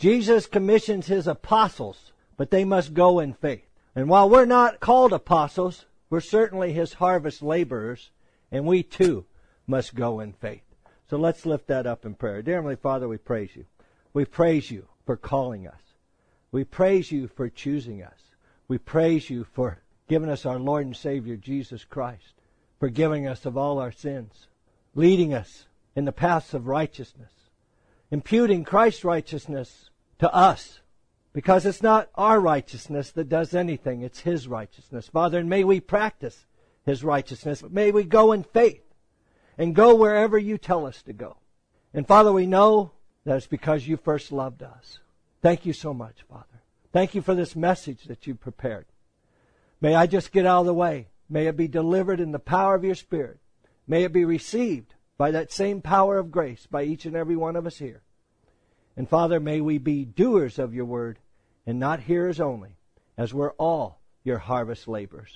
Jesus commissions his apostles, but they must go in faith. And while we're not called apostles, we're certainly his harvest laborers, and we too must go in faith. So let's lift that up in prayer. Dear Heavenly Father, we praise you. We praise you for calling us. We praise you for choosing us. We praise you for giving us our Lord and Savior, Jesus Christ, forgiving us of all our sins, leading us in the paths of righteousness, imputing Christ's righteousness to us, because it's not our righteousness that does anything, it's his righteousness. Father, and may we practice his righteousness. May we go in faith and go wherever you tell us to go. And Father, we know that it's because you first loved us. Thank you so much, Father. Thank you for this message that you prepared. May I just get out of the way. May it be delivered in the power of your Spirit. May it be received by that same power of grace by each and every one of us here. And Father, may we be doers of your word and not hearers only, as we're all your harvest laborers.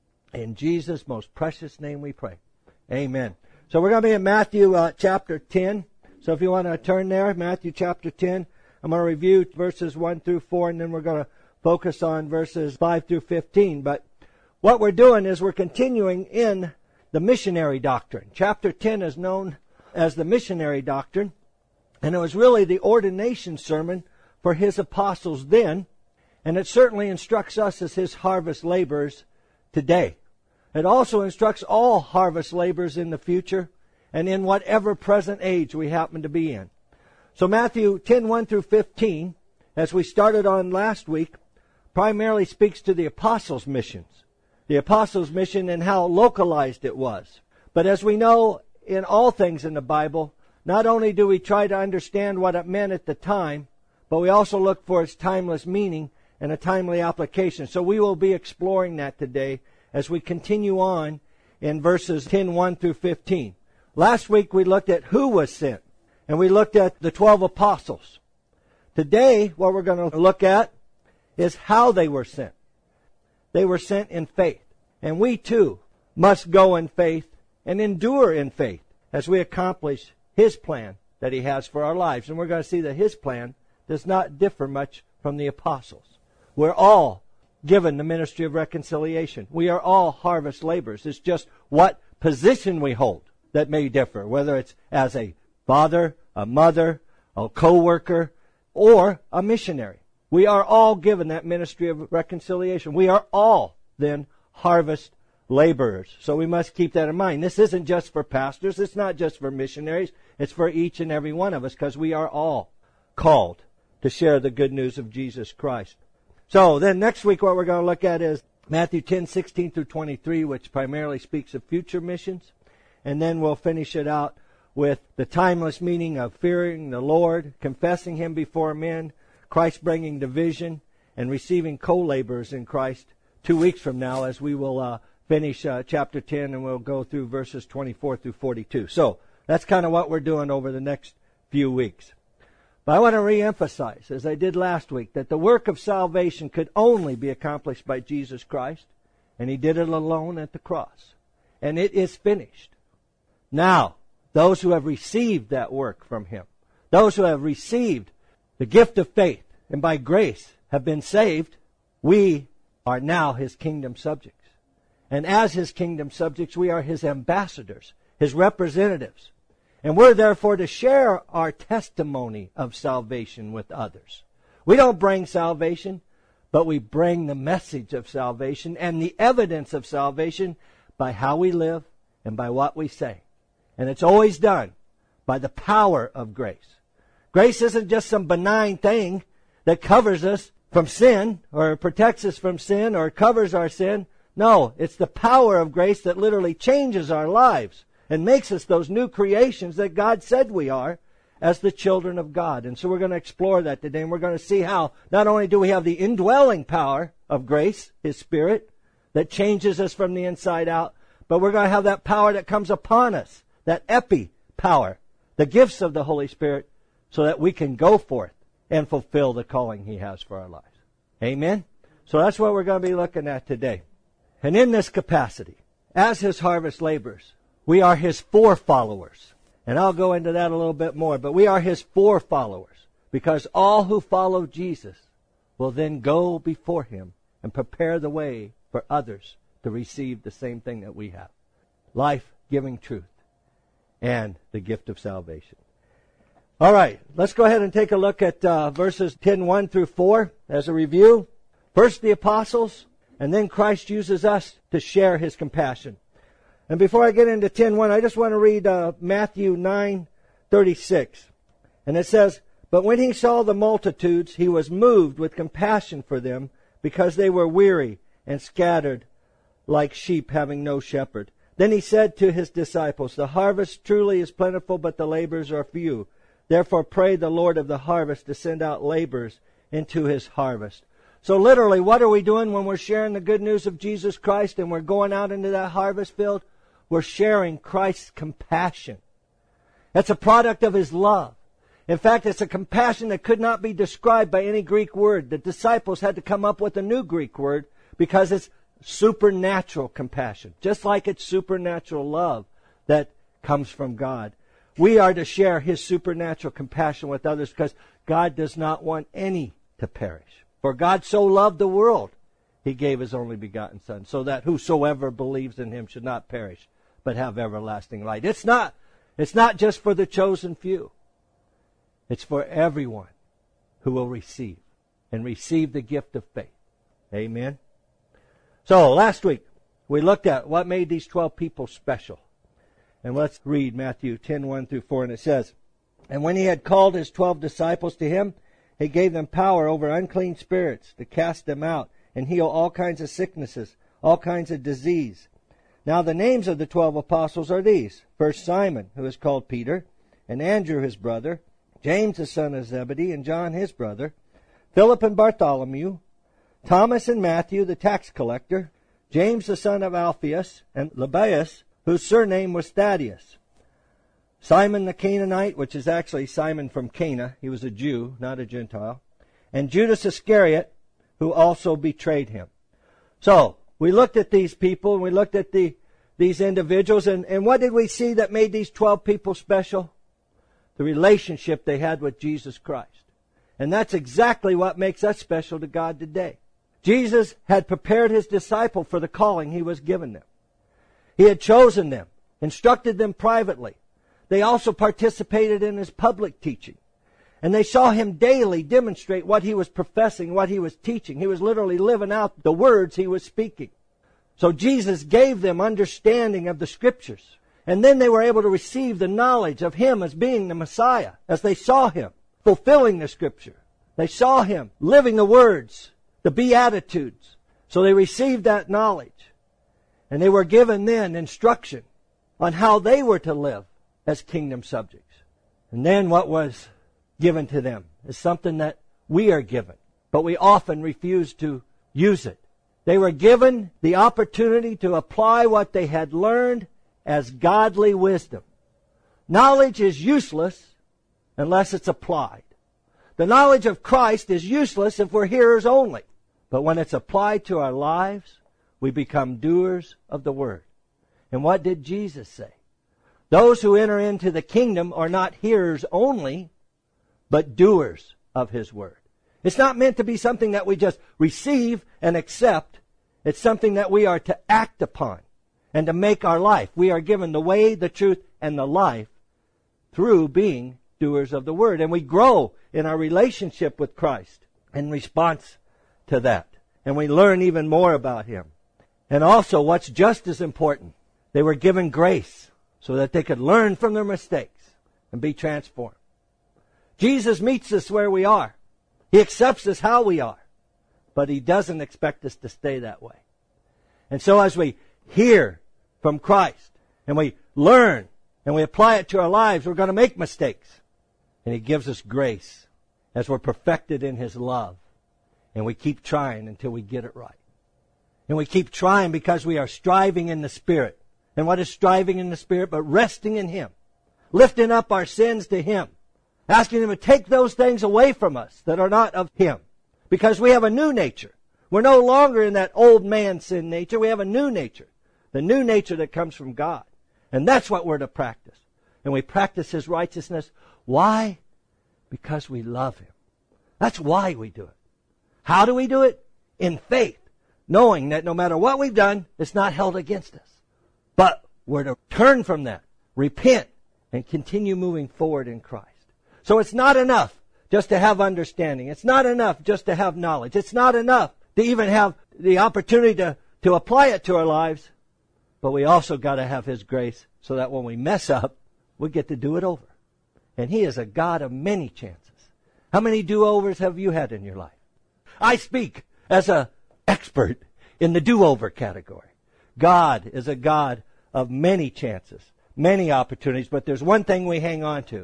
In Jesus' most precious name we pray. Amen. So we're going to be in Matthew chapter 10. So if you want to turn there, Matthew chapter 10. I'm going to review verses 1 through 4, and then we're going to focus on verses 5 through 15. But what we're doing is we're continuing in the missionary doctrine. Chapter 10 is known as the missionary doctrine, and it was really the ordination sermon for his apostles then, and it certainly instructs us as his harvest laborers today. It also instructs all harvest laborers in the future and in whatever present age we happen to be in. So Matthew 10:1 through 15, as we started on last week, primarily speaks to the apostles' missions. The apostles' mission and how localized it was. But as we know in all things in the Bible, not only do we try to understand what it meant at the time, but we also look for its timeless meaning and a timely application. So we will be exploring that today as we continue on in verses 10:1 through 15. Last week we looked at who was sent, and we looked at the 12 apostles. Today, what we're going to look at is how they were sent. They were sent in faith. And we too must go in faith and endure in faith as we accomplish his plan that he has for our lives. And we're going to see that his plan does not differ much from the apostles. We're all given the ministry of reconciliation. We are all harvest laborers. It's just what position we hold that may differ, whether it's as a father, a mother, a co-worker, or a missionary. We are all given that ministry of reconciliation. We are all then harvest laborers. So we must keep that in mind. This isn't just for pastors. It's not just for missionaries. It's for each and every one of us, because we are all called to share the good news of Jesus Christ. So then next week what we're going to look at is Matthew 10:16 through 23, which primarily speaks of future missions. And then we'll finish it out with the timeless meaning of fearing the Lord, confessing him before men, Christ bringing division, and receiving co-laborers in Christ 2 weeks from now, as we will finish chapter 10, and we'll go through verses 24 through 42. So that's kind of what we're doing over the next few weeks. But I want to reemphasize, as I did last week, that the work of salvation could only be accomplished by Jesus Christ, and he did it alone at the cross. And it is finished. Now, those who have received that work from him, those who have received the gift of faith and by grace have been saved, we are now his kingdom subjects. And as his kingdom subjects, we are his ambassadors, his representatives. And we're therefore to share our testimony of salvation with others. We don't bring salvation, but we bring the message of salvation and the evidence of salvation by how we live and by what we say. And it's always done by the power of grace. Grace isn't just some benign thing that covers us from sin or protects us from sin or covers our sin. No, it's the power of grace that literally changes our lives and makes us those new creations that God said we are as the children of God. And so we're going to explore that today, and we're going to see how not only do we have the indwelling power of grace, his Spirit, that changes us from the inside out, but we're going to have that power that comes upon us, that epi power, the gifts of the Holy Spirit, so that we can go forth and fulfill the calling he has for our lives. Amen? So that's what we're going to be looking at today. And in this capacity, as his harvest laborers, we are his forefollowers. And I'll go into that a little bit more, but we are his forefollowers. because all who follow Jesus will then go before him and prepare the way for others to receive the same thing that we have. Life-giving truth and the gift of salvation. All right, let's go ahead and take a look at verses 10:1 through 4 as a review. First the apostles, and then Christ uses us to share his compassion. And before I get into 10:1, I just want to read Matthew 9:36. And it says, "But when he saw the multitudes, he was moved with compassion for them, because they were weary and scattered like sheep having no shepherd. Then he said to his disciples, the harvest truly is plentiful, but the laborers are few. Therefore pray the Lord of the harvest to send out laborers into his harvest." So literally, what are we doing when we're sharing the good news of Jesus Christ and we're going out into that harvest field? We're sharing Christ's compassion. That's a product of his love. In fact, it's a compassion that could not be described by any Greek word. The disciples had to come up with a new Greek word because it's supernatural compassion, just like it's supernatural love that comes from God. We are to share his supernatural compassion with others because God does not want any to perish. For God so loved the world, he gave his only begotten Son, so that whosoever believes in him should not perish, but have everlasting life. It's not just for the chosen few. It's for everyone who will receive the gift of faith. Amen. So last week we looked at what made these 12 people special. And let's read Matthew 10:1 through 4, and it says, "And when he had called his 12 disciples to him, he gave them power over unclean spirits to cast them out and heal all kinds of sicknesses, all kinds of disease. Now the names of the 12 apostles are these: first Simon, who is called Peter, and Andrew his brother, James the son of Zebedee, and John his brother, Philip and Bartholomew, Thomas and Matthew the tax collector, James the son of Alphaeus, and Lebbaeus, whose surname was Thaddeus, Simon the Canaanite, which is actually Simon from Cana, he was a Jew, not a Gentile, and Judas Iscariot, who also betrayed him." So, we looked at these people, and we looked at these individuals, and what did we see that made these 12 people special? The relationship they had with Jesus Christ. And that's exactly what makes us special to God today. Jesus had prepared his disciple for the calling he was given them. He had chosen them, instructed them privately. They also participated in his public teaching. And they saw him daily demonstrate what he was professing, what he was teaching. He was literally living out the words he was speaking. So Jesus gave them understanding of the Scriptures. And then they were able to receive the knowledge of him as being the Messiah, as they saw him fulfilling the Scripture. They saw him living the words, the Beatitudes. So they received that knowledge. And they were given then instruction on how they were to live as kingdom subjects. And then what was given to them is something that we are given, but we often refuse to use it. They were given the opportunity to apply what they had learned as godly wisdom. Knowledge is useless unless it's applied. The knowledge of Christ is useless if we're hearers only. But when it's applied to our lives, we become doers of the Word. And what did Jesus say? Those who enter into the kingdom are not hearers only, but doers of His Word. It's not meant to be something that we just receive and accept. It's something that we are to act upon and to make our life. We are given the way, the truth, and the life through being doers of the Word. And we grow in our relationship with Christ in response to that. And we learn even more about Him. And also, what's just as important, they were given grace so that they could learn from their mistakes and be transformed. Jesus meets us where we are. He accepts us how we are. But He doesn't expect us to stay that way. And so as we hear from Christ and we learn and we apply it to our lives, we're going to make mistakes. And He gives us grace as we're perfected in His love. And we keep trying until we get it right. And we keep trying because we are striving in the Spirit. And what is striving in the Spirit but resting in Him? Lifting up our sins to Him. Asking Him to take those things away from us that are not of Him. Because we have a new nature. We're no longer in that old man sin nature. We have a new nature. The new nature that comes from God. And that's what we're to practice. And we practice His righteousness. Why? Because we love Him. That's why we do it. How do we do it? In faith, knowing that no matter what we've done, it's not held against us. But we're to turn from that, repent, and continue moving forward in Christ. So it's not enough just to have understanding. It's not enough just to have knowledge. It's not enough to even have the opportunity to apply it to our lives. But we also got to have His grace so that when we mess up, we get to do it over. And He is a God of many chances. How many do-overs have you had in your life? I speak as an expert in the do-over category. God is a God of many chances, many opportunities, but there's one thing we hang on to.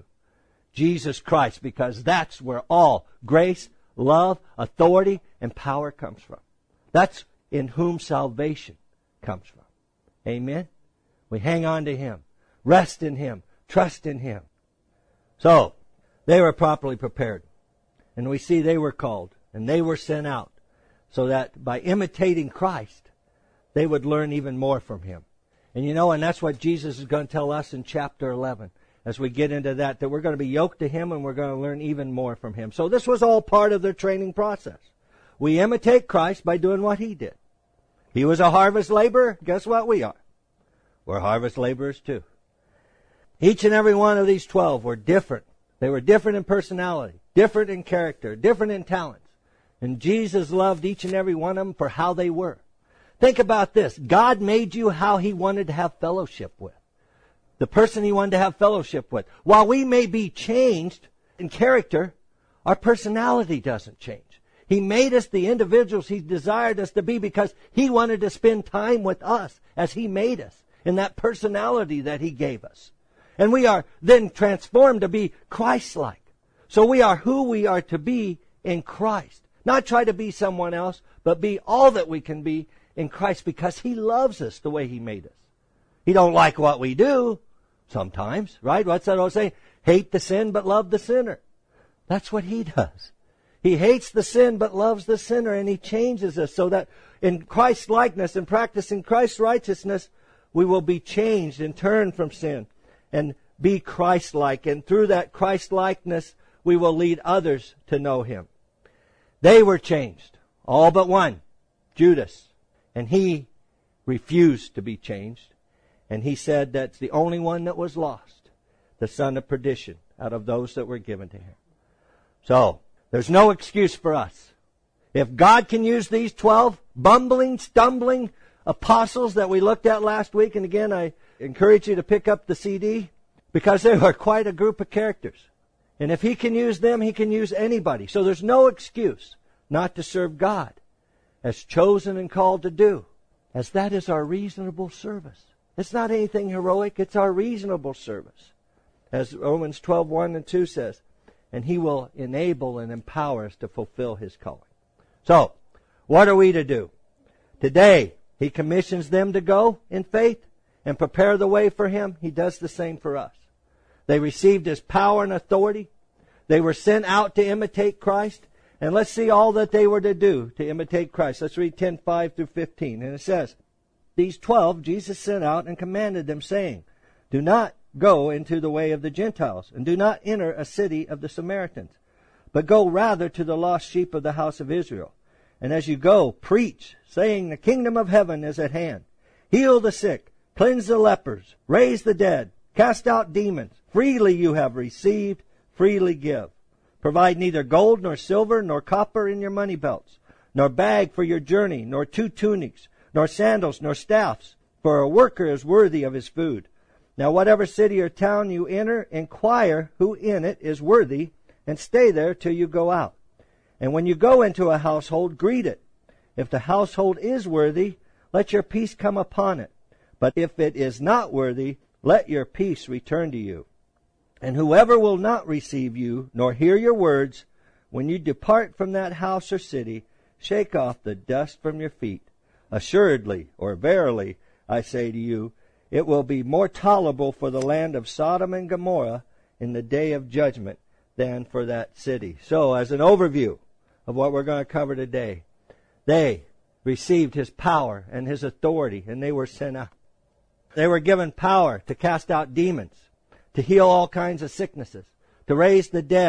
Jesus Christ, because that's where all grace, love, authority, and power comes from. That's in whom salvation comes from. Amen? We hang on to Him, rest in Him, trust in Him. So, they were properly prepared. And we see they were called and they were sent out so that by imitating Christ, they would learn even more from Him. And and that's what Jesus is going to tell us in chapter 11 as we get into that we're going to be yoked to Him and we're going to learn even more from Him. So this was all part of their training process. We imitate Christ by doing what He did. He was a harvest laborer. Guess what we are? We're harvest laborers too. Each and every one of these 12 were different. They were different in personality, different in character, different in talents. And Jesus loved each and every one of them for how they were. Think about this. God made you how He wanted to have fellowship with. The person He wanted to have fellowship with. While we may be changed in character, our personality doesn't change. He made us the individuals He desired us to be because He wanted to spend time with us as He made us in that personality that He gave us. And we are then transformed to be Christ-like. So we are who we are to be in Christ. Not try to be someone else, but be all that we can be in Christ because He loves us the way He made us. He don't like what we do sometimes, right? What's that old saying? Hate the sin, but love the sinner. That's what He does. He hates the sin, but loves the sinner, and He changes us so that in Christ's likeness and practicing Christ's righteousness, we will be changed and turn from sin and be Christ-like. And through that Christ-likeness, we will lead others to know Him. They were changed, all but one, Judas. And he refused to be changed. And he said that's the only one that was lost, the son of perdition, out of those that were given to him. So, there's no excuse for us. If God can use these 12 bumbling, stumbling apostles that we looked at last week, and again, I encourage you to pick up the CD, because they were quite a group of characters. And if He can use them, He can use anybody. So there's no excuse not to serve God as chosen and called to do, as that is our reasonable service. It's not anything heroic, it's our reasonable service. As Romans 12:1 and 2 says, and He will enable and empower us to fulfill His calling. So, what are we to do? Today, He commissions them to go in faith and prepare the way for Him. He does the same for us. They received His power and authority. They were sent out to imitate Christ. And let's see all that they were to do to imitate Christ. Let's read 10:5 through 15. And it says, these 12 Jesus sent out and commanded them, saying, do not go into the way of the Gentiles, and do not enter a city of the Samaritans, but go rather to the lost sheep of the house of Israel. And as you go, preach, saying, the kingdom of heaven is at hand. Heal the sick, cleanse the lepers, raise the dead, cast out demons. Freely you have received, freely give. Provide neither gold nor silver nor copper in your money belts, nor bag for your journey, nor 2 tunics, nor sandals, nor staffs, for a worker is worthy of his food. Now whatever city or town you enter, inquire who in it is worthy, and stay there till you go out. And when you go into a household, greet it. If the household is worthy, let your peace come upon it. But if it is not worthy, let your peace return to you. And whoever will not receive you, nor hear your words, when you depart from that house or city, shake off the dust from your feet. Assuredly, or verily, I say to you, it will be more tolerable for the land of Sodom and Gomorrah in the day of judgment than for that city. So, as an overview of what we're going to cover today, they received His power and His authority, and they were sent out. They were given power to cast out demons, to heal all kinds of sicknesses, to raise the dead,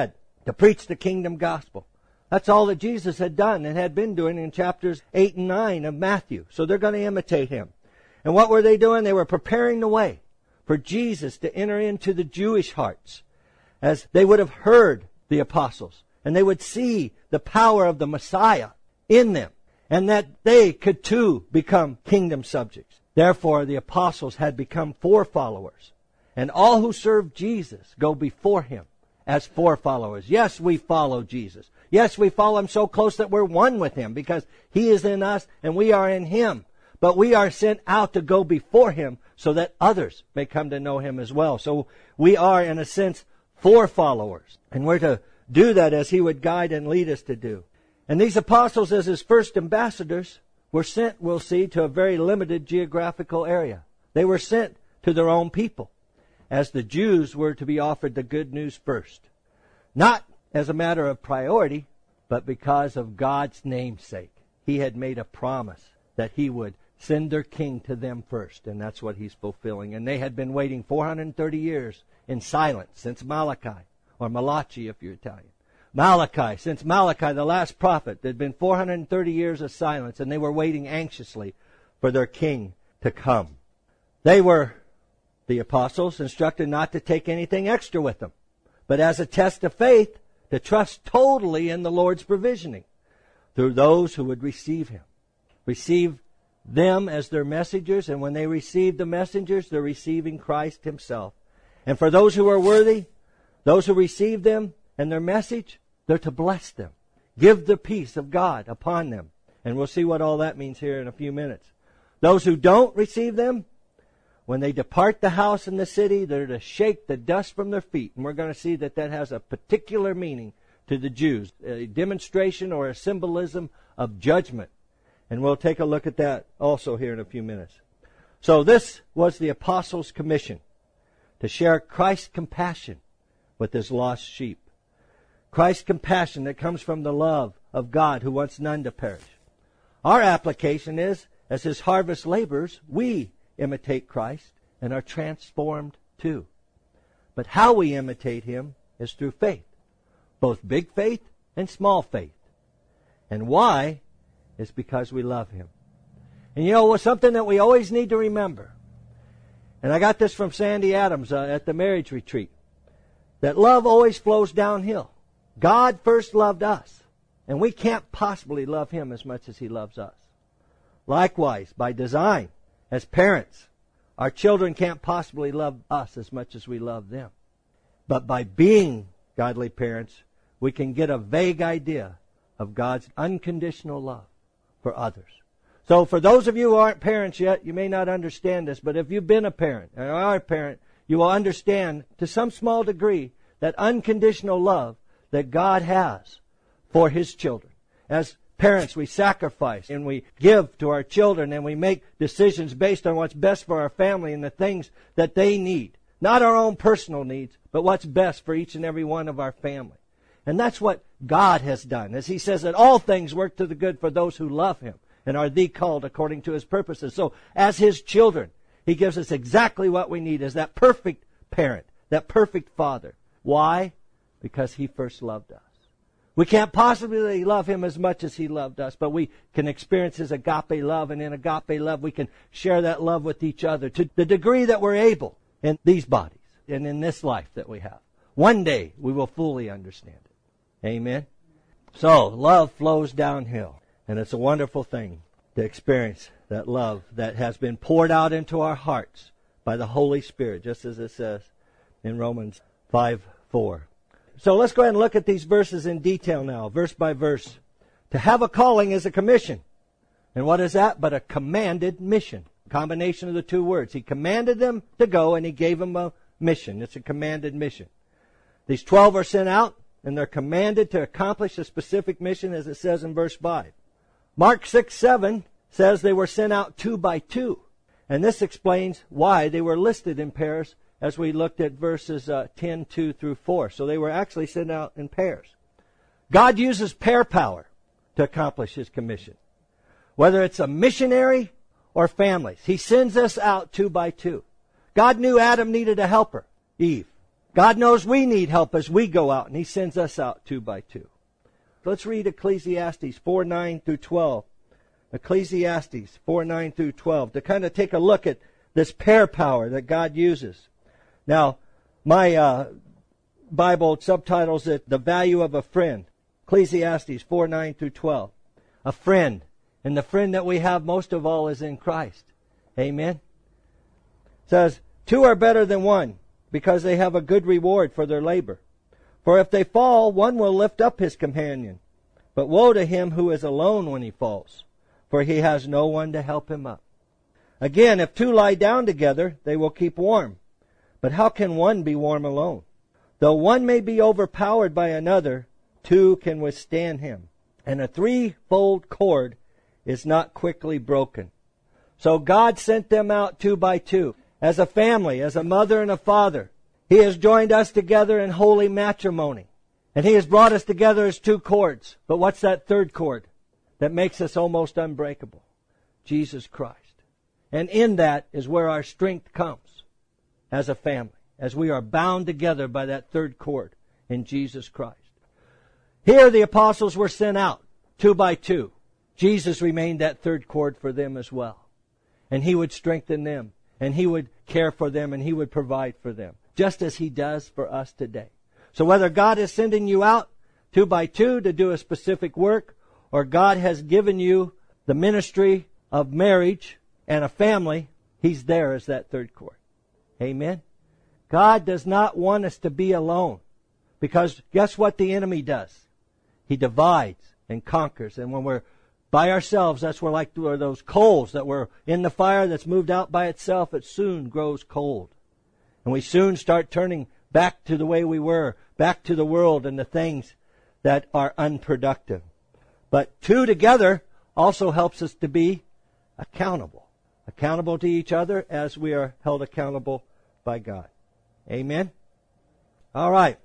to preach the kingdom gospel. That's all that Jesus had done and had been doing in chapters 8 and 9 of Matthew. So they're going to imitate him. And what were they doing? They were preparing the way for Jesus to enter into the Jewish hearts, as they would have heard the apostles, and they would see the power of the Messiah in them, and that they could too become kingdom subjects. Therefore, the apostles had become forefollowers, and all who serve Jesus go before him as forefollowers. Yes, we follow Jesus. Yes, we follow him so close that we're one with him, because he is in us and we are in him. But we are sent out to go before him so that others may come to know him as well. So we are, in a sense, forefollowers. And we're to do that as he would guide and lead us to do. And these apostles, as his first ambassadors, were sent, we'll see, to a very limited geographical area. They were sent to their own people, as the Jews were to be offered the good news first. Not as a matter of priority, but because of God's namesake. He had made a promise that he would send their king to them first, and that's what he's fulfilling. And they had been waiting 430 years in silence since Malachi, or Malachi if you're Italian. Malachi, since Malachi, the last prophet, there had been 430 years of silence, and they were waiting anxiously for their king to come. They were, the apostles, instructed not to take anything extra with them, but as a test of faith, to trust totally in the Lord's provisioning through those who would receive him. Receive them as their messengers, and when they receive the messengers, they're receiving Christ himself. And for those who are worthy, those who receive them and their message, they're to bless them. Give the peace of God upon them. And we'll see what all that means here in a few minutes. Those who don't receive them, when they depart the house and the city, they're to shake the dust from their feet. And we're going to see that that has a particular meaning to the Jews, a demonstration or a symbolism of judgment. And we'll take a look at that also here in a few minutes. So this was the apostles' commission, to share Christ's compassion with his lost sheep. Christ's compassion that comes from the love of God who wants none to perish. Our application is, as his harvest laborers, we imitate Christ and are transformed too. But how we imitate him is through faith, both big faith and small faith. And why is because we love him. And you know, something that we always need to remember, and I got this from Sandy Adams at the marriage retreat, that love always flows downhill. God first loved us, and we can't possibly love him as much as he loves us. Likewise, by design, as parents, our children can't possibly love us as much as we love them. But by being godly parents, we can get a vague idea of God's unconditional love for others. So for those of you who aren't parents yet, you may not understand this, but if you've been a parent or are a parent, you will understand to some small degree that unconditional love that God has for his children. As parents, we sacrifice and we give to our children, and we make decisions based on what's best for our family and the things that they need. Not our own personal needs, but what's best for each and every one of our family. And that's what God has done, as he says that all things work to the good for those who love him and are called according to his purposes. So as his children, he gives us exactly what we need as that perfect parent, that perfect father. Why? Because he first loved us. We can't possibly love him as much as he loved us, but we can experience his agape love, and in agape love we can share that love with each other to the degree that we're able in these bodies and in this life that we have. One day we will fully understand it. Amen? So, love flows downhill, and it's a wonderful thing to experience that love that has been poured out into our hearts by the Holy Spirit, just as it says in Romans 5:4. So let's go ahead and look at these verses in detail now, verse by verse. To have a calling is a commission. And what is that? But a commanded mission. Combination of the two words. He commanded them to go, and he gave them a mission. It's a commanded mission. These 12 are sent out, and they're commanded to accomplish a specific mission, as it says in verse 5. Mark 6:7 says they were sent out 2 by 2. And this explains why they were listed in pairs as we looked at verses 10:2 through 4. So they were actually sent out in pairs. God uses pair power to accomplish his commission. Whether it's a missionary or families, he sends us out 2 by 2. God knew Adam needed a helper, Eve. God knows we need help as we go out, and He sends us out 2 by 2. Let's read Ecclesiastes 4:9 through 12. Ecclesiastes 4:9 through 12 to kind of take a look at this pair power that God uses. Now, my Bible subtitles it, The Value of a Friend. Ecclesiastes 4:9 through 12. A friend. And the friend that we have most of all is in Christ. Amen. It says, 2 are better than 1, because they have a good reward for their labor. For if they fall, one will lift up his companion. But woe to him who is alone when he falls, for he has no one to help him up. Again, if 2 lie down together, they will keep warm. But how can one be warm alone? Though one may be overpowered by another, 2 can withstand him. And a 3-fold cord is not quickly broken. So God sent them out 2 by 2. As a family, as a mother and a father, He has joined us together in holy matrimony. And He has brought us together as 2 cords. But what's that 3rd cord that makes us almost unbreakable? Jesus Christ. And in that is where our strength comes as a family, as we are bound together by that 3rd cord in Jesus Christ. Here the apostles were sent out 2 by 2. Jesus remained that 3rd cord for them as well. And He would strengthen them. And He would care for them, and He would provide for them, just as He does for us today. So whether God is sending you out 2 by 2 to do a specific work, or God has given you the ministry of marriage and a family, He's there as that 3rd cord. Amen? God does not want us to be alone, because guess what the enemy does? He divides and conquers. And when we're by ourselves, that's where like those coals that were in the fire that's moved out by itself, it soon grows cold. And we soon start turning back to the way we were, back to the world and the things that are unproductive. But 2 together also helps us to be accountable. Accountable to each other as we are held accountable by God. Amen? All right.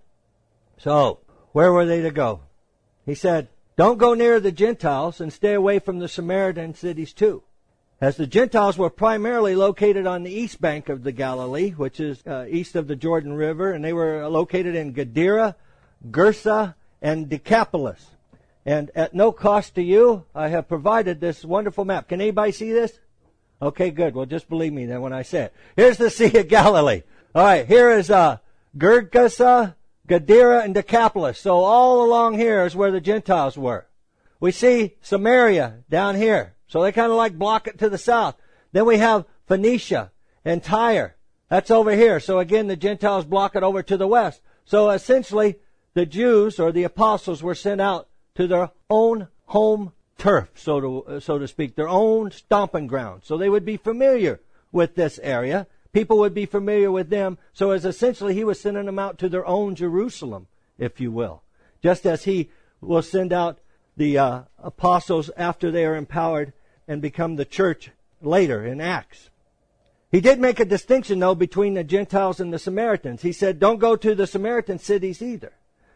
So, where were they to go? He said, don't go near the Gentiles and stay away from the Samaritan cities too. As the Gentiles were primarily located on the east bank of the Galilee, which is east of the Jordan River, and they were located in Gadara, Gersa, and Decapolis. And at no cost to you, I have provided this wonderful map. Can anybody see this? Okay, good. Well, just believe me then when I say it. Here's the Sea of Galilee. All right, here is Gergesa, Gadara, and Decapolis. So all along here is where the Gentiles were. We see Samaria down here. So they kind of like block it to the south. Then we have Phoenicia and Tyre. That's over here. So again, the Gentiles block it over to the west. So essentially, the Jews or the apostles were sent out to their own home turf, so to speak, their own stomping ground. So they would be familiar with this area. People would be familiar with them. So as essentially He was sending them out to their own Jerusalem, if you will. Just as He will send out the apostles after they are empowered and become the church later in Acts. He did make a distinction, though, between the Gentiles and the Samaritans. He said, don't go to the Samaritan cities either.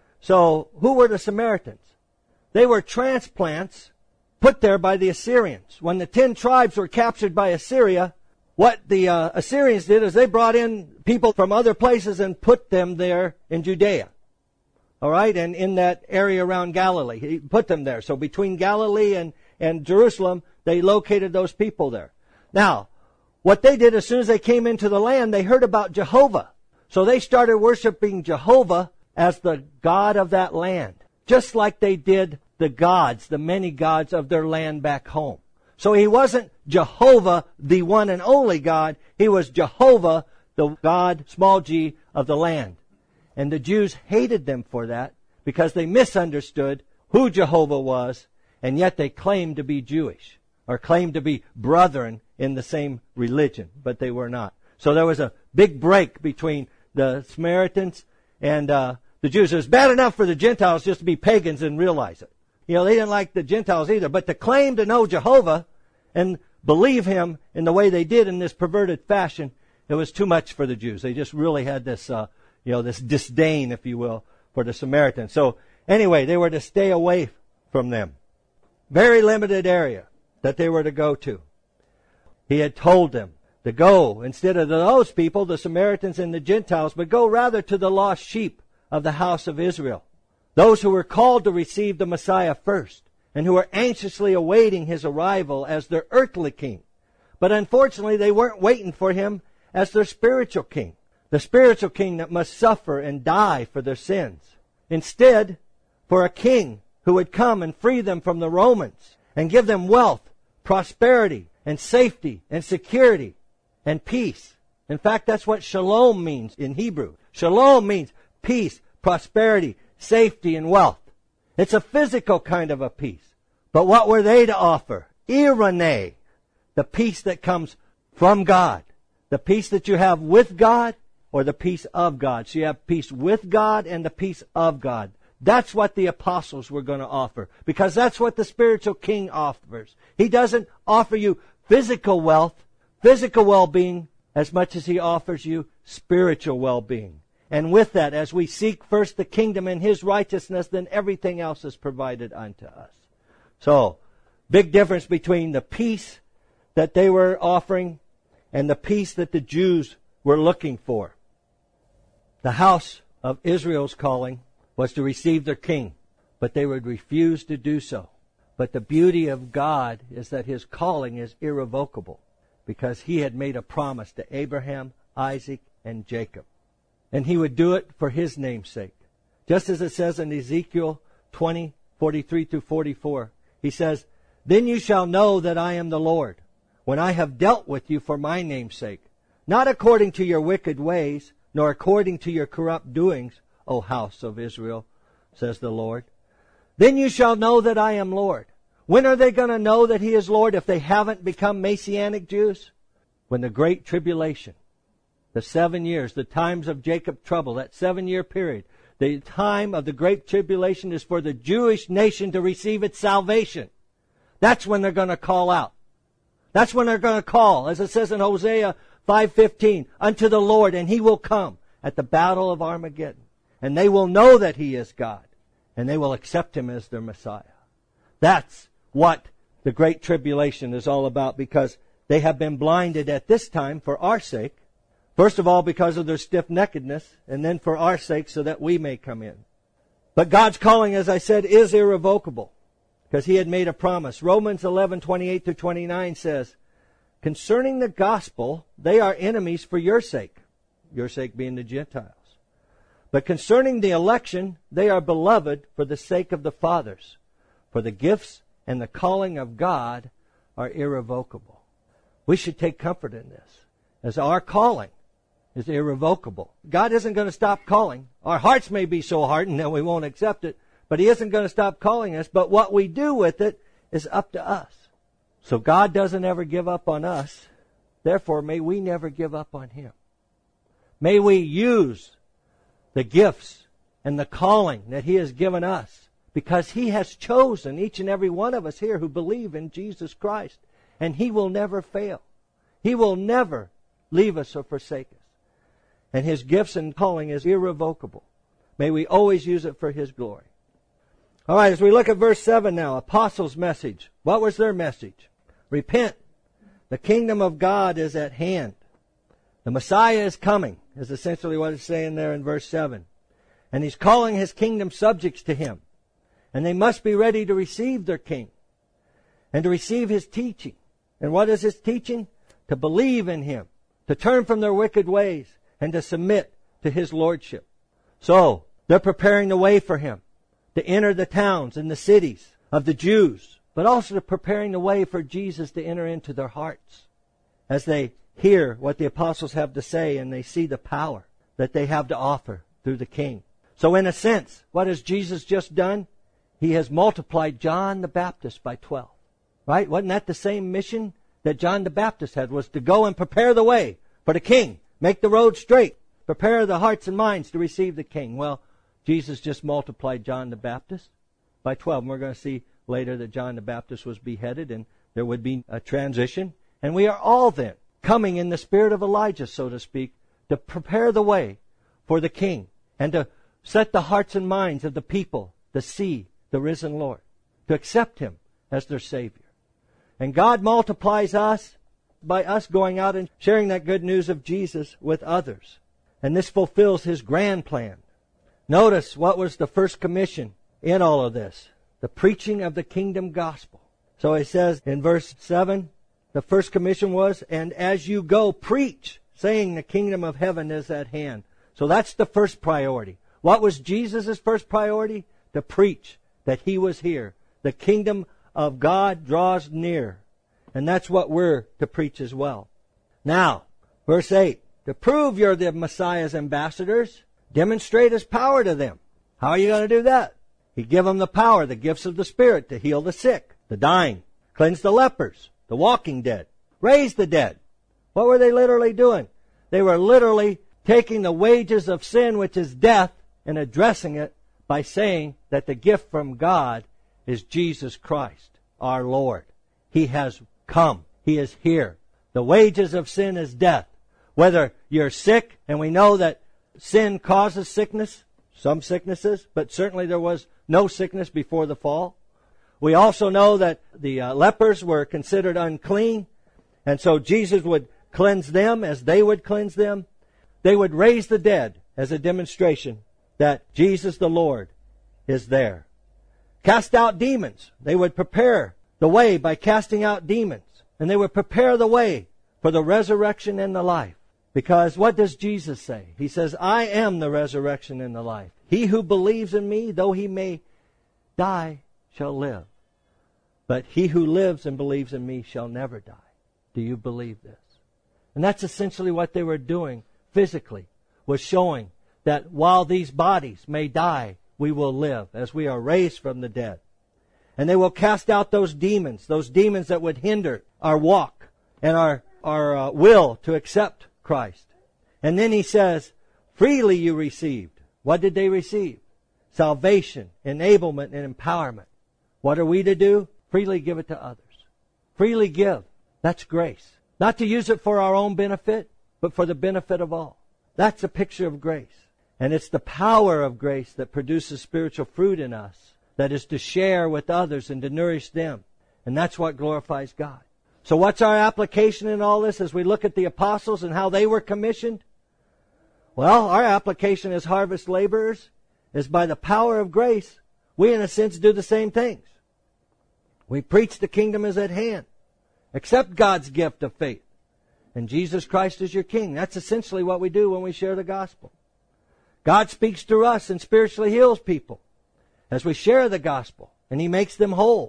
So who were the Samaritans? They were transplants put there by the Assyrians. When the 10 tribes were captured by Assyria, what the Assyrians did is they brought in people from other places and put them there in Judea. All right, and in that area around Galilee. He put them there. So between Galilee and Jerusalem, they located those people there. Now, what they did as soon as they came into the land, they heard about Jehovah. So they started worshiping Jehovah as the God of that land. Just like they did the gods, the many gods of their land back home. So He wasn't Jehovah, the one and only God. He was Jehovah, the God, small g, of the land. And the Jews hated them for that because they misunderstood who Jehovah was, and yet they claimed to be Jewish or claimed to be brethren in the same religion, but they were not. So there was a big break between the Samaritans and the Jews. It was bad enough for the Gentiles just to be pagans and realize it. You know, they didn't like the Gentiles either, but to claim to know Jehovah and believe Him in the way they did in this perverted fashion, it was too much for the Jews. They just really had this, this disdain, if you will, for the Samaritans. So anyway, they were to stay away from them. Very limited area that they were to go to. He had told them to go, instead of those people, the Samaritans and the Gentiles, but go rather to the lost sheep of the house of Israel. Those who were called to receive the Messiah first, and who are anxiously awaiting His arrival as their earthly king. But unfortunately, they weren't waiting for Him as their spiritual king. The spiritual king that must suffer and die for their sins. Instead, for a king who would come and free them from the Romans and give them wealth, prosperity, and safety, and security, and peace. In fact, that's what shalom means in Hebrew. Shalom means peace, prosperity, safety, and wealth. It's a physical kind of a peace. But what were they to offer? Irene, the peace that comes from God. The peace that you have with God, or the peace of God. So you have peace with God and the peace of God. That's what the apostles were going to offer, because that's what the spiritual king offers. He doesn't offer you physical wealth, physical well-being, as much as He offers you spiritual well-being. And with that, as we seek first the kingdom and His righteousness, then everything else is provided unto us. So, big difference between the peace that they were offering and the peace that the Jews were looking for. The house of Israel's calling was to receive their king, but they would refuse to do so. But the beauty of God is that His calling is irrevocable, because He had made a promise to Abraham, Isaac, and Jacob. And He would do it for His name's sake. Just as it says in Ezekiel 20:43-44, He says, "Then you shall know that I am the Lord, when I have dealt with you for my name's sake, not according to your wicked ways, nor according to your corrupt doings, O house of Israel, says the Lord. Then you shall know that I am Lord." When are they going to know that He is Lord if they haven't become Messianic Jews? When the Great Tribulation, the 7 years, the times of Jacob's trouble, that 7-year period, the time of the Great Tribulation is for the Jewish nation to receive its salvation. That's when they're going to call out. That's when they're going to call, as it says in Hosea 5:15, unto the Lord, and He will come at the battle of Armageddon. And they will know that He is God, and they will accept Him as their Messiah. That's what the Great Tribulation is all about, because they have been blinded at this time for our sake. First of all, because of their stiff-neckedness, and then for our sake, so that we may come in. But God's calling, as I said, is irrevocable, because He had made a promise. Romans 11:28-29 says, "Concerning the gospel, they are enemies for your sake being the Gentiles. But concerning the election, they are beloved for the sake of the fathers. For the gifts and the calling of God are irrevocable." We should take comfort in this, as our calling is irrevocable. God isn't going to stop calling. Our hearts may be so hardened that we won't accept it, but He isn't going to stop calling us. But what we do with it is up to us. So God doesn't ever give up on us. Therefore, may we never give up on Him. May we use the gifts and the calling that He has given us, because He has chosen each and every one of us here who believe in Jesus Christ. And He will never fail. He will never leave us or forsake us. And His gifts and calling is irrevocable. May we always use it for His glory. All right, as we look at verse 7 now, apostles' message. What was their message? Repent. The kingdom of God is at hand. The Messiah is coming, is essentially what it's saying there in verse 7. And He's calling His kingdom subjects to Him. And they must be ready to receive their king and to receive His teaching. And what is His teaching? To believe in Him, to turn from their wicked ways, and to submit to His lordship. So, they're preparing the way for Him to enter the towns and the cities of the Jews, but also preparing the way for Jesus to enter into their hearts as they hear what the apostles have to say and they see the power that they have to offer through the King. So in a sense, what has Jesus just done? He has multiplied John the Baptist by 12. Right? Wasn't that the same mission that John the Baptist had, was to go and prepare the way for the King, make the road straight, prepare the hearts and minds to receive the King? Well, Jesus just multiplied John the Baptist by 12. And we're going to see later that John the Baptist was beheaded and there would be a transition. And we are all then coming in the spirit of Elijah, so to speak, to prepare the way for the King and to set the hearts and minds of the people to see the risen Lord, to accept Him as their Savior. And God multiplies us by us going out and sharing that good news of Jesus with others. And this fulfills His grand plan. Notice what was the first commission in all of this. The preaching of the kingdom gospel. So He says in verse 7, the first commission was, and as you go, preach, saying the kingdom of heaven is at hand. So that's the first priority. What was Jesus' first priority? To preach that He was here. The kingdom of God draws near. And that's what we're to preach as well. Now, verse 8. To prove you're the Messiah's ambassadors, demonstrate His power to them. How are you going to do that? He give them the power, the gifts of the Spirit, to heal the sick, the dying, cleanse the lepers, the walking dead, raise the dead. What were they literally doing? They were literally taking the wages of sin, which is death, and addressing it by saying that the gift from God is Jesus Christ, our Lord. He has come. He is here. The wages of sin is death. Whether you're sick, and we know that sin causes sickness, some sicknesses, but certainly there was no sickness before the fall. We also know that the lepers were considered unclean, and so Jesus would cleanse them as they would cleanse them. They would raise the dead as a demonstration that Jesus the Lord is there. Cast out demons. They would prepare the way by casting out demons, and they would prepare the way for the resurrection and the life. Because what does Jesus say? He says, I am the resurrection and the life. He who believes in me, though he may die, shall live. But he who lives and believes in me shall never die. Do you believe this? And that's essentially what they were doing physically, was showing that while these bodies may die, we will live as we are raised from the dead. And they will cast out those demons that would hinder our walk and our will to accept Christ. And then He says, freely you received. What did they receive? Salvation, enablement, and empowerment. What are we to do? Freely give it to others. Freely give. That's grace. Not to use it for our own benefit, but for the benefit of all. That's a picture of grace. And it's the power of grace that produces spiritual fruit in us, that is to share with others and to nourish them. And that's what glorifies God. So what's our application in all this as we look at the apostles and how they were commissioned? Well, our application as harvest laborers is by the power of grace, we in a sense do the same things. We preach the kingdom is at hand. Accept God's gift of faith. And Jesus Christ is your King. That's essentially what we do when we share the gospel. God speaks through us and spiritually heals people as we share the gospel, and He makes them whole.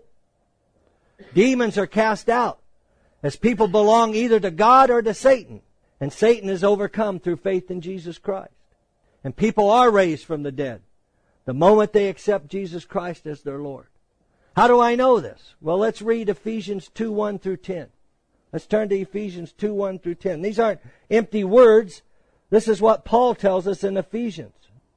Demons are cast out as people belong either to God or to Satan. And Satan is overcome through faith in Jesus Christ. And people are raised from the dead the moment they accept Jesus Christ as their Lord. How do I know this? Well, let's read Ephesians 2:1 through 10. Let's turn to Ephesians 2:1 through 10. These aren't empty words. This is what Paul tells us in Ephesians.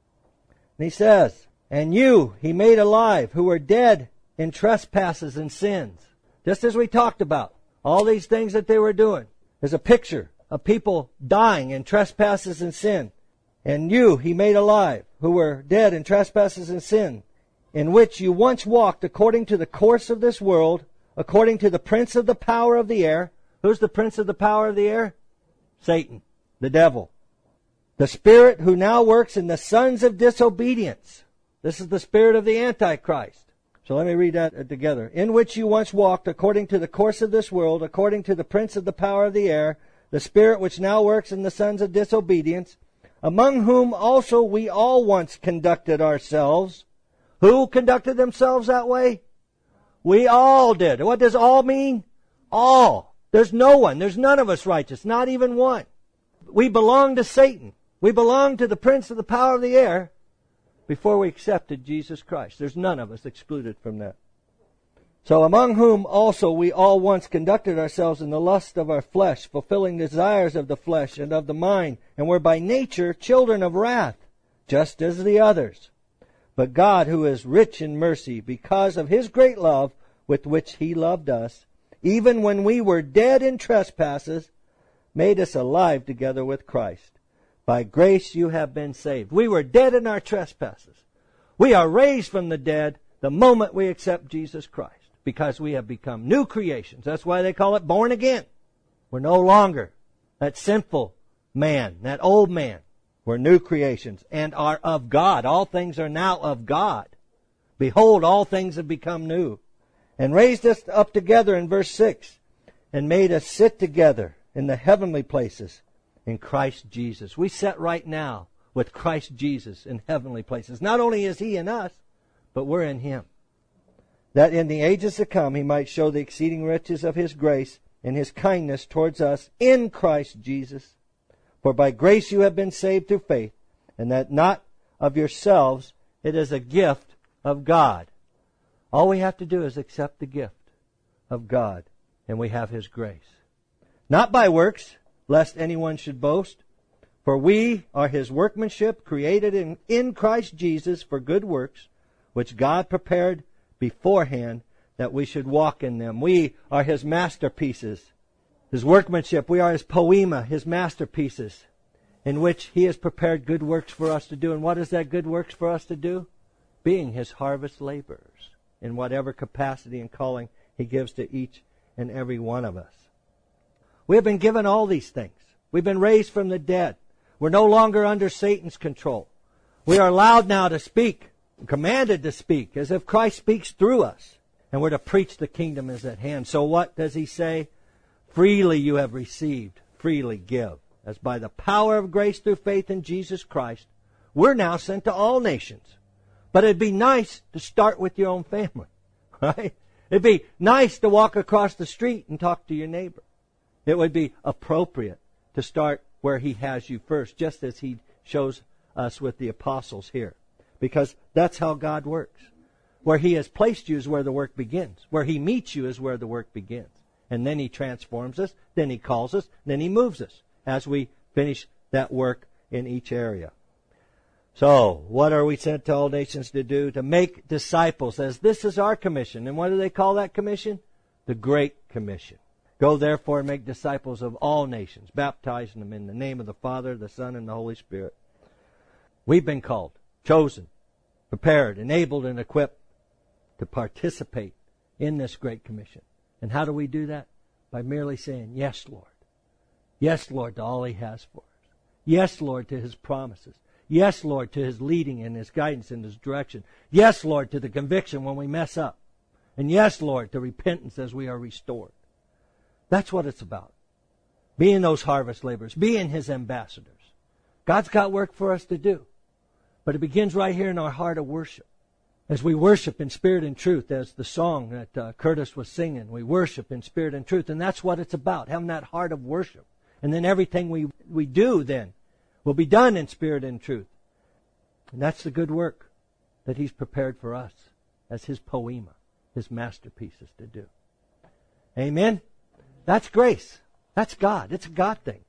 And he says, and you He made alive who were dead in trespasses and sins. Just as we talked about. All these things that they were doing is a picture of people dying in trespasses and sin. And you He made alive who were dead in trespasses and sin, in which you once walked according to the course of this world, according to the prince of the power of the air. Who's the prince of the power of the air? Satan, the devil. The spirit who now works in the sons of disobedience. This is the spirit of the Antichrist. So let me read that together. In which you once walked according to the course of this world, according to the prince of the power of the air, the spirit which now works in the sons of disobedience, among whom also we all once conducted ourselves. Who conducted themselves that way? We all did. What does all mean? All. There's no one. There's none of us righteous. Not even one. We belong to Satan. We belong to the prince of the power of the air before we accepted Jesus Christ. There's none of us excluded from that. So among whom also we all once conducted ourselves in the lust of our flesh, fulfilling the desires of the flesh and of the mind, and were by nature children of wrath, just as the others. But God, who is rich in mercy, because of His great love with which He loved us, even when we were dead in trespasses, made us alive together with Christ. By grace you have been saved. We were dead in our trespasses. We are raised from the dead the moment we accept Jesus Christ, because we have become new creations. That's why they call it born again. We're no longer that sinful man, that old man. We're new creations and are of God. All things are now of God. Behold, all things have become new. And raised us up together in verse 6 and made us sit together in the heavenly places in Christ Jesus. We sit right now with Christ Jesus in heavenly places. Not only is He in us, but we're in Him. That in the ages to come He might show the exceeding riches of His grace and His kindness towards us in Christ Jesus. For by grace you have been saved through faith, and that not of yourselves, it is a gift of God. All we have to do is accept the gift of God, and we have His grace. Not by works, lest anyone should boast. For we are His workmanship, created in Christ Jesus for good works, which God prepared beforehand that we should walk in them. We are His masterpieces, His workmanship. We are His poema, His masterpieces, in which He has prepared good works for us to do. And what is that good works for us to do? Being His harvest laborers in whatever capacity and calling He gives to each and every one of us. We have been given all these things. We've been raised from the dead. We're no longer under Satan's control. We are allowed now to speak, commanded to speak, as if Christ speaks through us. And we're to preach the kingdom is at hand. So what does He say? Freely you have received, freely give. As by the power of grace through faith in Jesus Christ, we're now sent to all nations. But it'd be nice to start with your own family, right? It'd be nice to walk across the street and talk to your neighbor. It would be appropriate to start where He has you first, just as He shows us with the apostles here. Because that's how God works. Where He has placed you is where the work begins. Where He meets you is where the work begins. And then He transforms us, then He calls us, then He moves us as we finish that work in each area. So, what are we sent to all nations to do? To make disciples, as this is our commission. And what do they call that commission? The Great Commission. Go therefore and make disciples of all nations, baptizing them in the name of the Father, the Son, and the Holy Spirit. We've been called, chosen, prepared, enabled, and equipped to participate in this Great Commission. And how do we do that? By merely saying, yes, Lord. Yes, Lord, to all He has for us. Yes, Lord, to His promises. Yes, Lord, to His leading and His guidance and His direction. Yes, Lord, to the conviction when we mess up. And yes, Lord, to repentance as we are restored. That's what it's about. Being those harvest laborers. Being His ambassadors. God's got work for us to do. But it begins right here in our heart of worship. As we worship in spirit and truth, as the song that Curtis was singing, we worship in spirit and truth. And that's what it's about, having that heart of worship. And then everything we do then will be done in spirit and truth. And that's the good work that He's prepared for us as His poema, His masterpieces to do. Amen? That's grace. That's God. It's a God thing.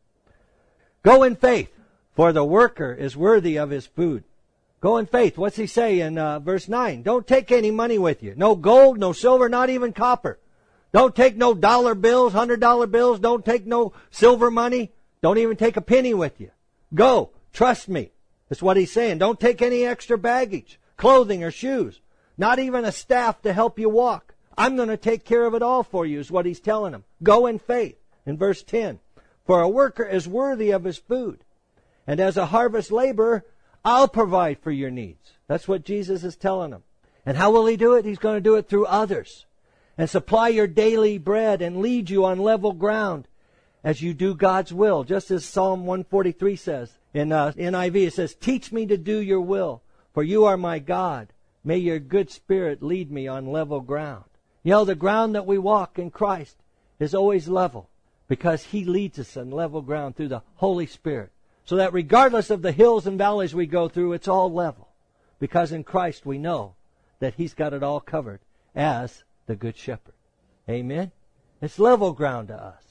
Go in faith, for the worker is worthy of his food. Go in faith. What's He say in verse 9? Don't take any money with you. No gold, no silver, not even copper. Don't take no dollar bills, $100 bills. Don't take no silver money. Don't even take a penny with you. Go. Trust me. That's what He's saying. Don't take any extra baggage, clothing or shoes. Not even a staff to help you walk. I'm going to take care of it all for you is what He's telling them. Go in faith. In verse 10. For a worker is worthy of his food. And as a harvest laborer, I'll provide for your needs. That's what Jesus is telling them. And how will He do it? He's going to do it through others. And supply your daily bread and lead you on level ground as you do God's will. Just as Psalm 143 says. In NIV it says, teach me to do your will, for you are my God. May your good Spirit lead me on level ground. You know, the ground that we walk in Christ is always level because He leads us on level ground through the Holy Spirit. So that regardless of the hills and valleys we go through, it's all level. Because in Christ we know that He's got it all covered as the Good Shepherd. Amen? It's level ground to us.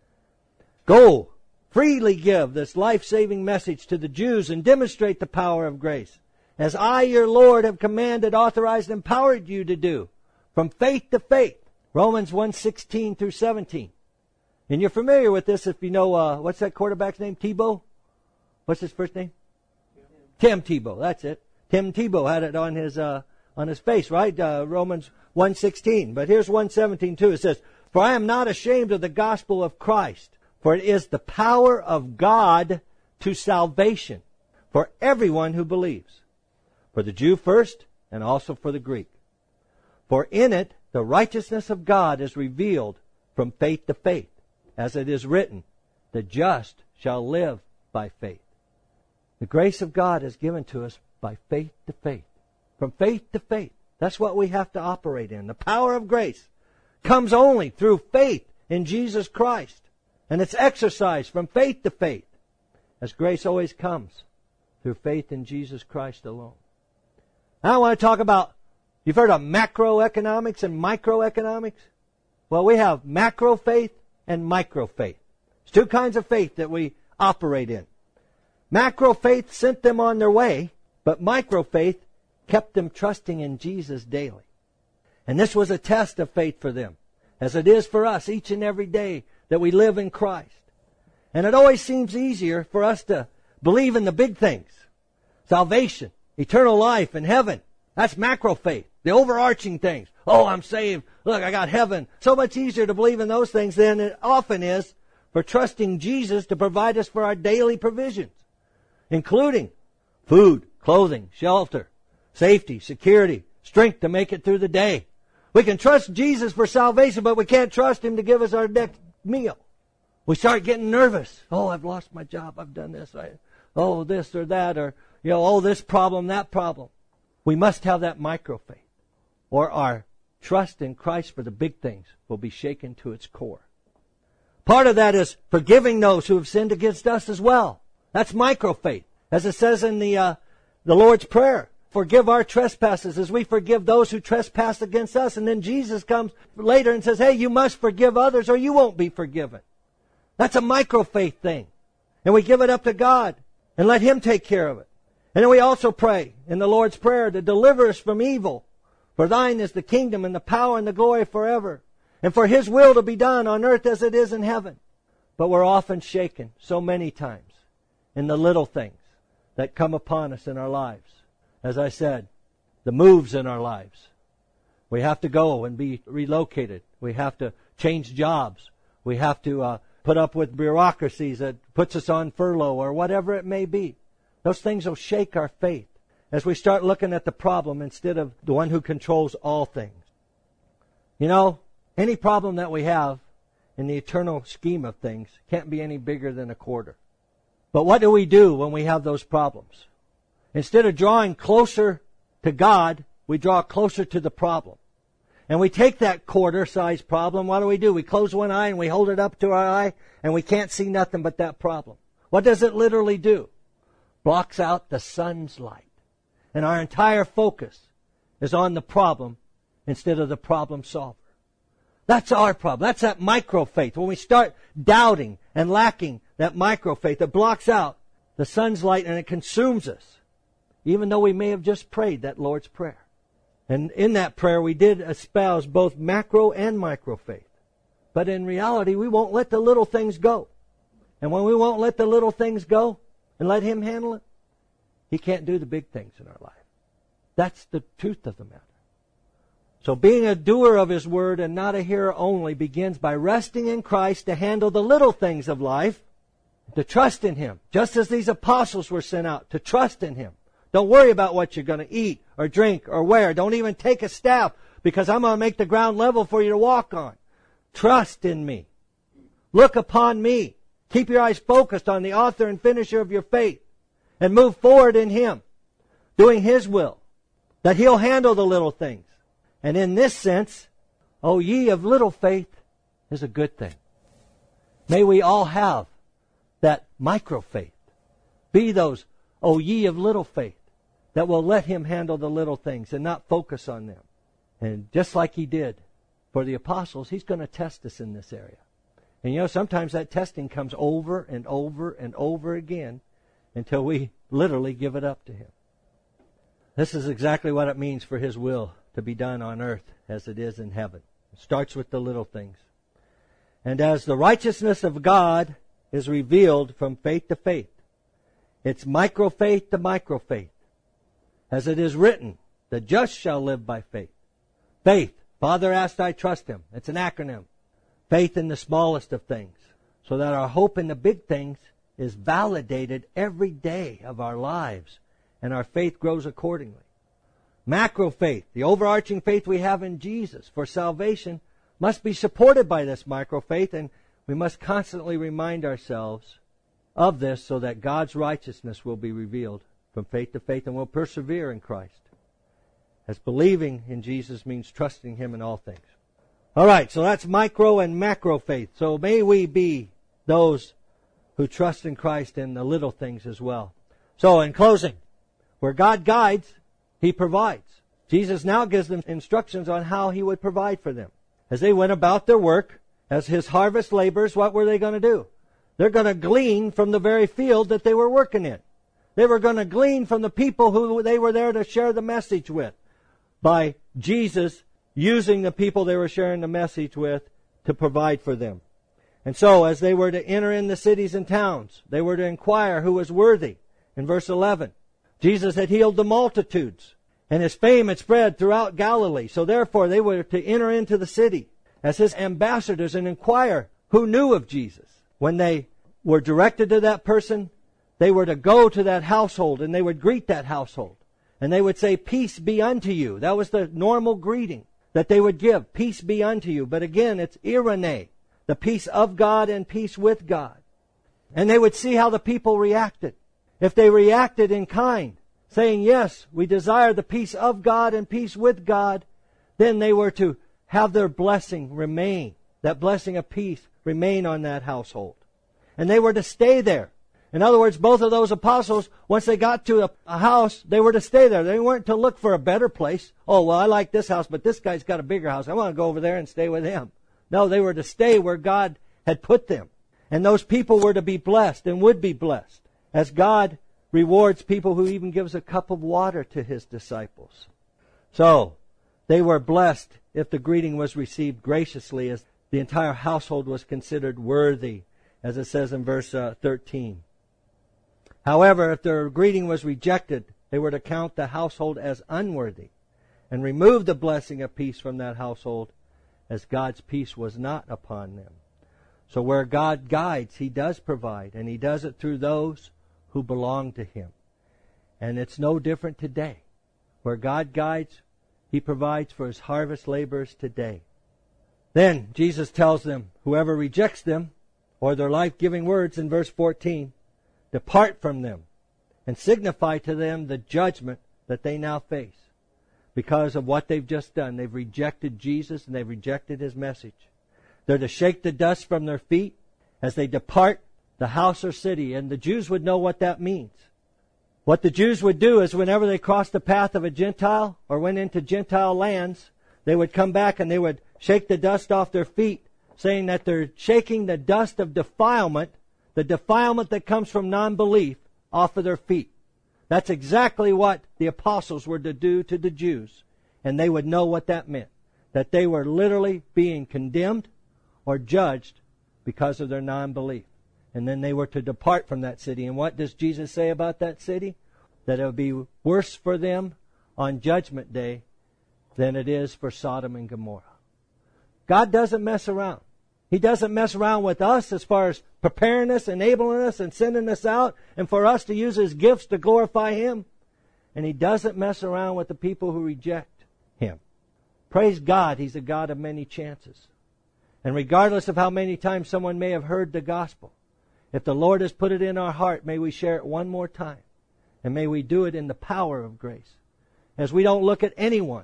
Go, freely give this life-saving message to the Jews and demonstrate the power of grace. As I, your Lord, have commanded, authorized, and empowered you to do. From faith to faith. Romans 1:16 through 17. And you're familiar with this if you know, what's that quarterback's name? Tebow? What's his first name? Tim Tebow. That's it. Tim Tebow had it on his face, right? Romans 1:16. But here's 1:17 too. It says, for I am not ashamed of the gospel of Christ, For it is the power of God to salvation for everyone who believes, for the Jew first and also for the Greek. For in it the righteousness of God is revealed from faith to faith, as it is written, the just shall live by faith. The grace of God is given to us by faith to faith. From faith to faith. That's what we have to operate in. The power of grace comes only through faith in Jesus Christ. And it's exercised from faith to faith, as grace always comes through faith in Jesus Christ alone. Now I want to talk about, you've heard of macroeconomics and microeconomics? Well, we have macro faith and micro faith. There's two kinds of faith that we operate in. Macro faith sent them on their way, but micro faith kept them trusting in Jesus daily. And this was a test of faith for them, as it is for us each and every day that we live in Christ. And it always seems easier for us to believe in the big things. Salvation, eternal life, and heaven. That's macro faith, the overarching things. Oh, I'm saved. Look, I got heaven. So much easier to believe in those things than it often is for trusting Jesus to provide us for our daily provisions, including food, clothing, shelter, safety, security, strength to make it through the day. We can trust Jesus for salvation, but we can't trust Him to give us our next meal. We start getting nervous. Oh, I've lost my job. I've done this. Oh, this or that, or, oh, this problem, that problem. We must have that micro faith, or our trust in Christ for the big things will be shaken to its core. Part of that is forgiving those who have sinned against us as well. That's micro faith. As it says in the Lord's Prayer, forgive our trespasses as we forgive those who trespass against us. And then Jesus comes later and says, hey, you must forgive others or you won't be forgiven. That's a micro faith thing. And we give it up to God and let Him take care of it. And then we also pray in the Lord's Prayer to deliver us from evil. For thine is the kingdom and the power and the glory forever. And for His will to be done on earth as it is in heaven. But we're often shaken so many times in the little things that come upon us in our lives. As I said, the moves in our lives. We have to go and be relocated. We have to change jobs. We have to put up with bureaucracies that puts us on furlough or whatever it may be. Those things will shake our faith as we start looking at the problem instead of the one who controls all things. Any problem that we have in the eternal scheme of things can't be any bigger than a quarter. But what do we do when we have those problems? Instead of drawing closer to God, we draw closer to the problem. And we take that quarter-sized problem, what do? We close one eye and we hold it up to our eye and we can't see nothing but that problem. What does it literally do? Blocks out the sun's light. And our entire focus is on the problem instead of the problem solver. That's our problem. That's that micro faith. When we start doubting and lacking that micro faith, it blocks out the sun's light and it consumes us. Even though we may have just prayed that Lord's Prayer. And in that prayer we did espouse both macro and micro faith. But in reality we won't let the little things go. And when we won't let the little things go and let Him handle it, He can't do the big things in our life. That's the truth of the matter. So being a doer of His word and not a hearer only begins by resting in Christ to handle the little things of life, to trust in Him, just as these apostles were sent out, to trust in Him. Don't worry about what you're going to eat or drink or wear. Don't even take a staff because I'm going to make the ground level for you to walk on. Trust in me. Look upon me. Keep your eyes focused on the author and finisher of your faith and move forward in Him, doing His will, that He'll handle the little things. And in this sense, O ye of little faith, is a good thing. May we all have that micro faith. Be those, O ye of little faith, that will let Him handle the little things and not focus on them. And just like He did for the apostles, He's going to test us in this area. And sometimes that testing comes over and over and over again until we literally give it up to Him. This is exactly what it means for His will to be done on earth as it is in heaven. It starts with the little things. And as the righteousness of God is revealed from faith to faith, it's micro faith to micro faith. As it is written, the just shall live by faith. Faith. Father asked, I trust Him. It's an acronym. Faith in the smallest of things. so that our hope in the big things is validated every day of our lives, and our faith grows accordingly. Macro faith, the overarching faith we have in Jesus for salvation, must be supported by this micro faith, and we must constantly remind ourselves of this so that God's righteousness will be revealed from faith to faith, and we'll persevere in Christ. As believing in Jesus means trusting Him in all things. All right, so that's micro and macro faith. So may we be those who trust in Christ in the little things as well. So in closing, where God guides, He provides. Jesus now gives them instructions on how He would provide for them. As they went about their work, as His harvest laborers, what were they going to do? They're going to glean from the very field that they were working in. They were going to glean from the people who they were there to share the message with, by Jesus using the people they were sharing the message with to provide for them. And so, as they were to enter in the cities and towns, they were to inquire who was worthy. In verse 11, Jesus had healed the multitudes, and His fame had spread throughout Galilee. So therefore, they were to enter into the city as His ambassadors and inquire who knew of Jesus. When they were directed to that person, they were to go to that household, and they would greet that household. And they would say, "Peace be unto you." That was the normal greeting that they would give. Peace be unto you. But again, it's irene, the peace of God and peace with God. And they would see how the people reacted. If they reacted in kind, saying, "Yes, we desire the peace of God and peace with God," then they were to have their blessing remain. That blessing of peace remain on that household. And they were to stay there. In other words, both of those apostles, once they got to a house, they were to stay there. They weren't to look for a better place. "Oh, well, I like this house, but this guy's got a bigger house. I want to go over there and stay with him." No, they were to stay where God had put them. And those people were to be blessed and would be blessed, as God rewards people who even gives a cup of water to His disciples. So, they were blessed if the greeting was received graciously, as the entire household was considered worthy, as it says in verse 13. However, if their greeting was rejected, they were to count the household as unworthy and remove the blessing of peace from that household, as God's peace was not upon them. So where God guides, He does provide, and He does it through those who belong to Him. And it's no different today. Where God guides, He provides for His harvest laborers today. Then Jesus tells them, whoever rejects them, or their life-giving words in verse 14, depart from them and signify to them the judgment that they now face because of what they've just done. They've rejected Jesus and they've rejected His message. They're to shake the dust from their feet as they depart the house or city, and the Jews would know what that means. What the Jews would do is whenever they crossed the path of a Gentile or went into Gentile lands, they would come back and they would shake the dust off their feet, saying that they're shaking the dust of defilement, the defilement that comes from non-belief, off of their feet. That's exactly what the apostles were to do to the Jews. And they would know what that meant. That they were literally being condemned or judged because of their non-belief. And then they were to depart from that city. And what does Jesus say about that city? That it would be worse for them on Judgment Day than it is for Sodom and Gomorrah. God doesn't mess around. He doesn't mess around with us as far as preparing us, enabling us, and sending us out, and for us to use His gifts to glorify Him. And He doesn't mess around with the people who reject Him. Praise God, He's a God of many chances. And regardless of how many times someone may have heard the gospel, if the Lord has put it in our heart, may we share it one more time. And may we do it in the power of grace. As we don't look at anyone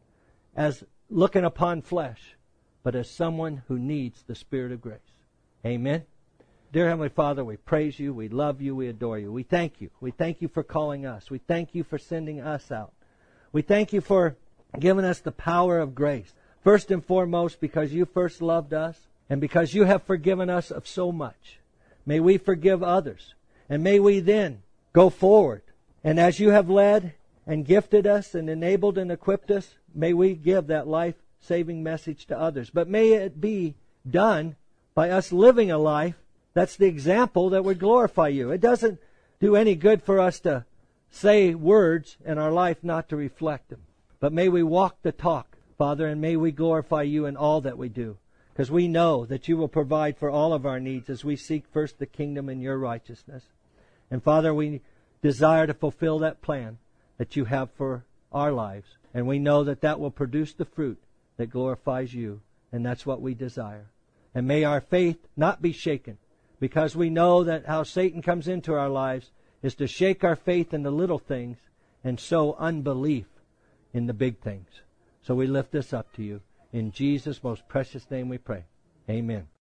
as looking upon flesh, but as someone who needs the Spirit of grace. Amen. Dear Heavenly Father, we praise You, we love You, we adore You. We thank You. We thank You for calling us. We thank You for sending us out. We thank You for giving us the power of grace. First and foremost, because You first loved us, and because You have forgiven us of so much. May we forgive others, and may we then go forward. And as You have led and gifted us and enabled and equipped us, may we give that life-saving message to others. But may it be done by us living a life that's the example that would glorify You. It doesn't do any good for us to say words and our life not to reflect them. But may we walk the talk, Father, and may we glorify You in all that we do. because we know that you will provide for all of our needs as we seek first the kingdom and your righteousness. And Father, we desire to fulfill that plan that you have for our lives. And we know that that will produce the fruit that glorifies you. And that's what we desire. And may our faith not be shaken, because we know that how Satan comes into our lives is to shake our faith in the little things and sow unbelief in the big things. So we lift this up to you. In Jesus' most precious name we pray. Amen.